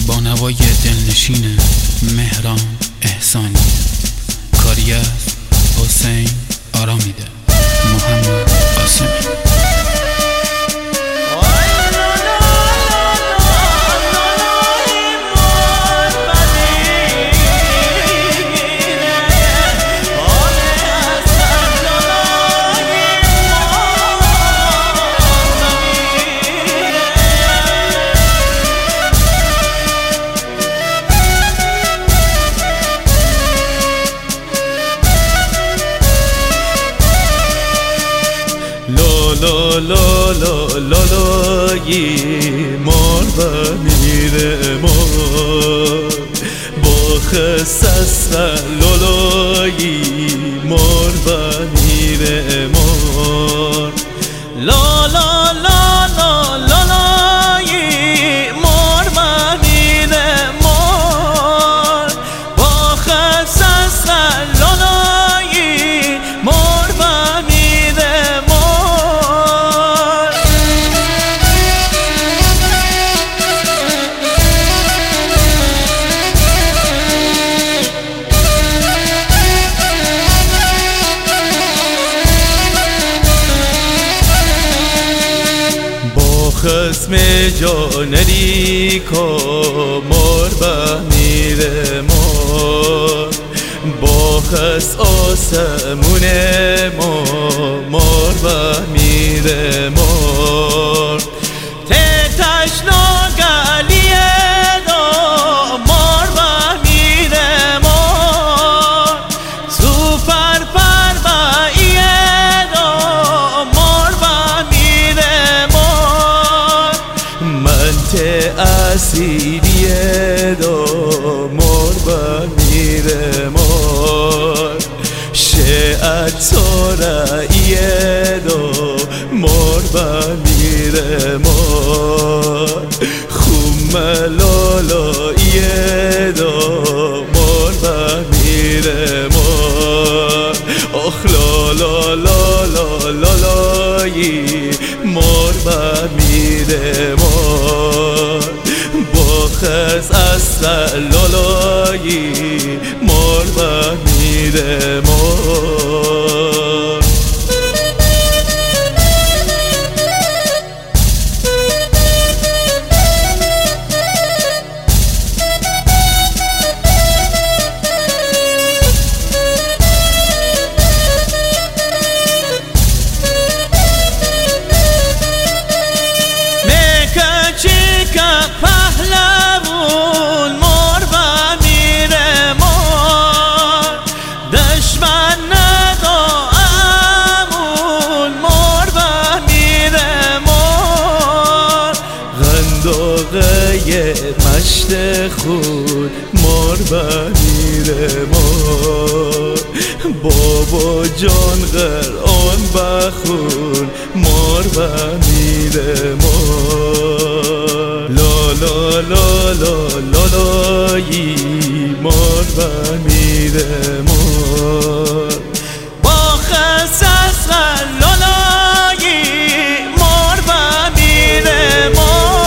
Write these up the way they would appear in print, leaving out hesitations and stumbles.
با نوای دلنشین مهران احسانی، کاری از حسین آرامیده، محمد قاسمی. لا لا لا لا لایی مار و میره مار با خسست لالایی مار و میره مار لا لا لا لا لا لایی مار و میره مار با خسست لالایی مار و میره خسم جانری کا مار به میره مار با خس آسمون ما مار به میره مار تتش ناگلیه دا مار به میره مار سوپر پر بایه دا مار به میره مار منت اسیریه دا مار به میره مار شعت سارعیه دا مار به میره مار خوم لالاییه دا مار به میره مار آخ لا لا لا لا لا لایی مار به میره مار با خس اصل لالایی مار به میره مار پهلوون مار به میره مار دشمن ندا امون مار به میره مار غنداغه مشت خود مار به میره مار بابا جان قرآن بخون مار به میره مار لا لا لا لا لا لایی مار به میره مار با خسس لالایی مار به میره مار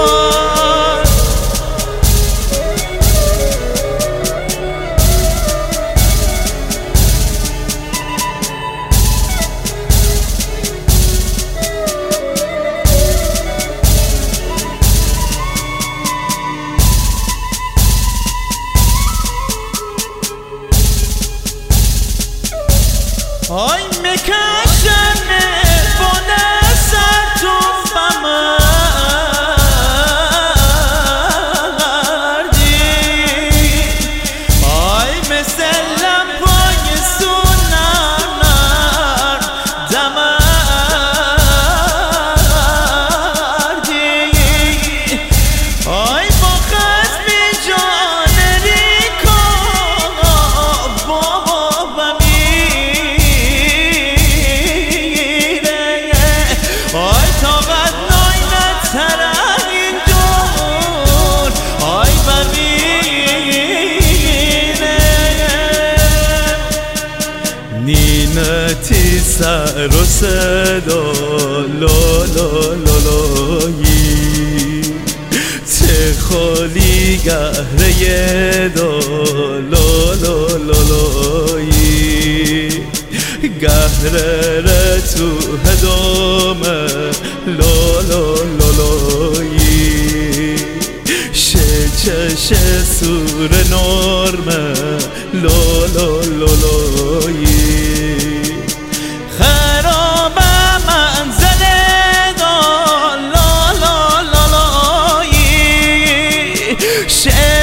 آی میکشم بونه سر تو بمردی آی مسلم پای سونم دمردی آی با خسمی جانری که بابا بمی آی طاقت ناینت ترن این جون آی بمینه نینتی سر و صدا لا لا لا لایی چه خالی سالی گهره دا لا لا لا لایی گهره ره تو هدامه لا لا لا لایی چش سور نرمه لا لا لا لایی خراب منزل دا لا لا لا لایی